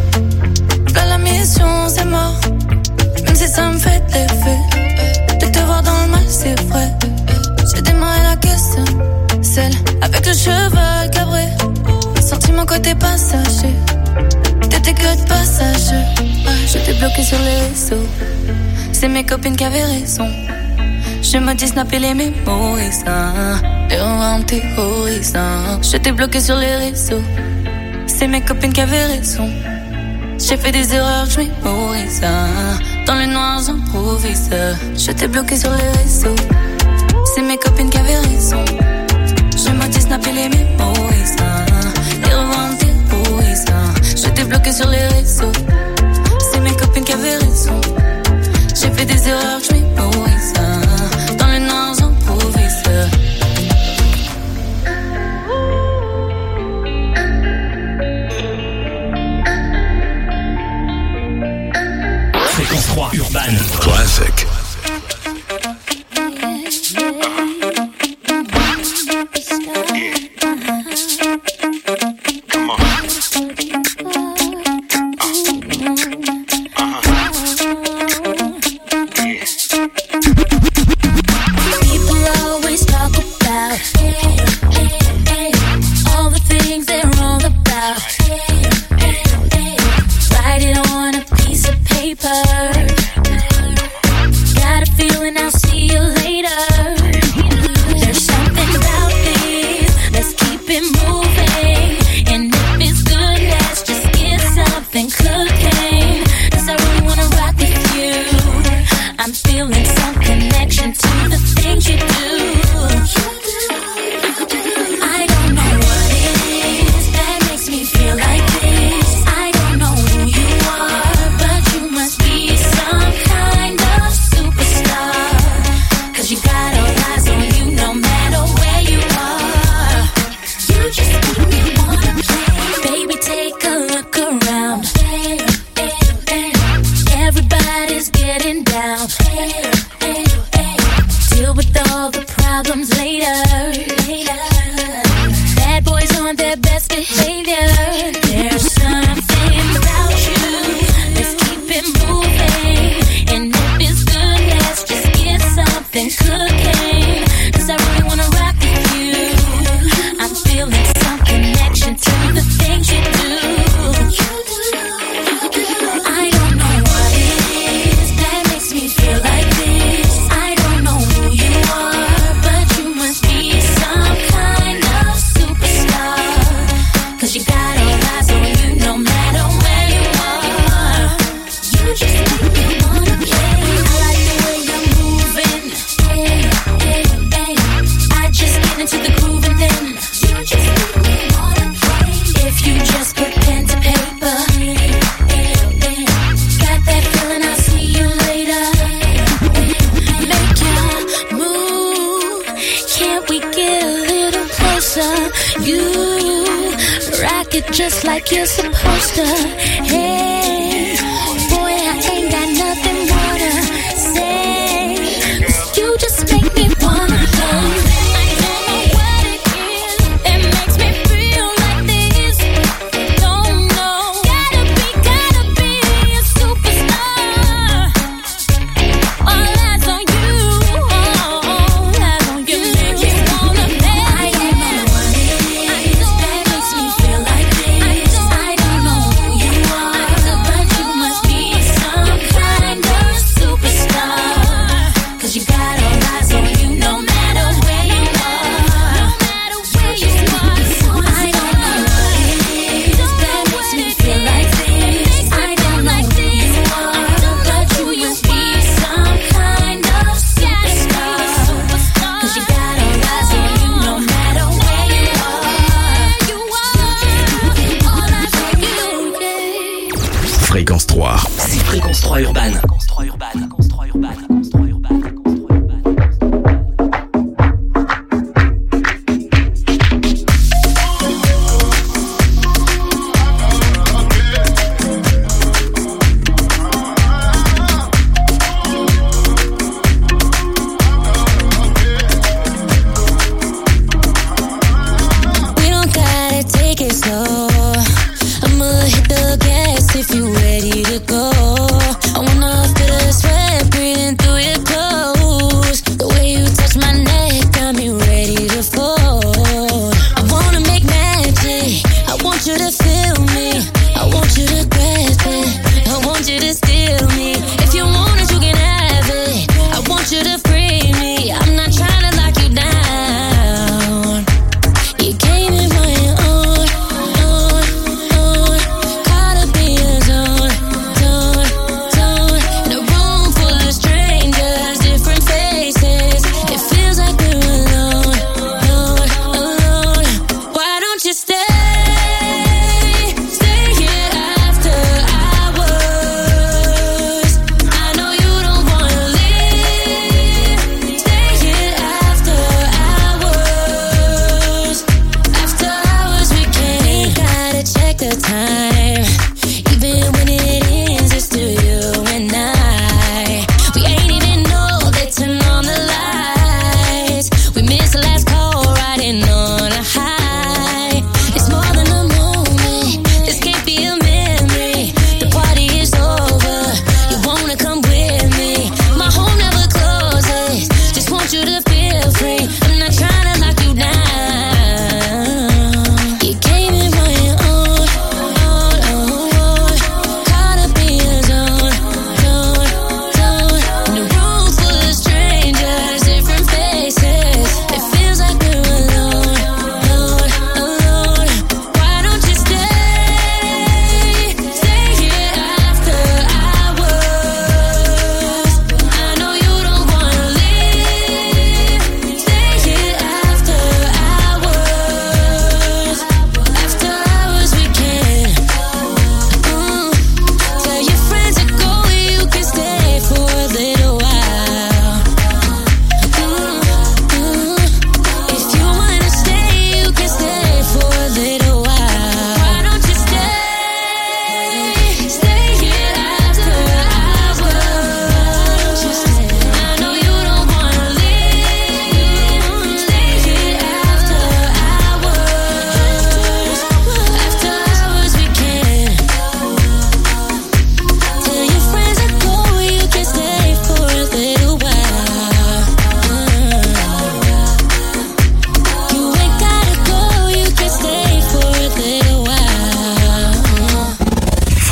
là la mission c'est mort. Même si ça me fait de l'effet de te voir dans le mal, c'est vrai. J'ai démarré la caisse, celle avec le cheval cabré. Sorti mon côté passager. T'étais que de passage. Je t'ai bloqué sur les réseaux. C'est mes copines qui avaient raison. Je me dis snapper les mémories, hein. Les revendre terroristes, hein. Je t'ai bloqué sur les réseaux. C'est mes copines qui avaient raison. J'ai fait des erreurs que je mémorise, hein. Dans le noir j'improvise. Je t'ai bloqué sur les réseaux. C'est mes copines qui avaient raison. Je me dis snapper les mémories, hein. Les revendre terroristes, hein. Je t'ai bloqué sur les réseaux. C'est mes copines qui avaient raison. J'ai fait des erreurs que je mémorise, hein. Dans le noir j'improvise. Fréquence trois Urban Classic. Just like you're supposed to. Hey, boy, I ain't got nothing more to say. You just make me wanna go. I don't know what it is that makes me feel like this. Don't know. Gotta be, gotta be a superstar. All Fréquence trois. C'est Fréquence trois Urban. Fréquence trois Urban. Fréquence trois Urban.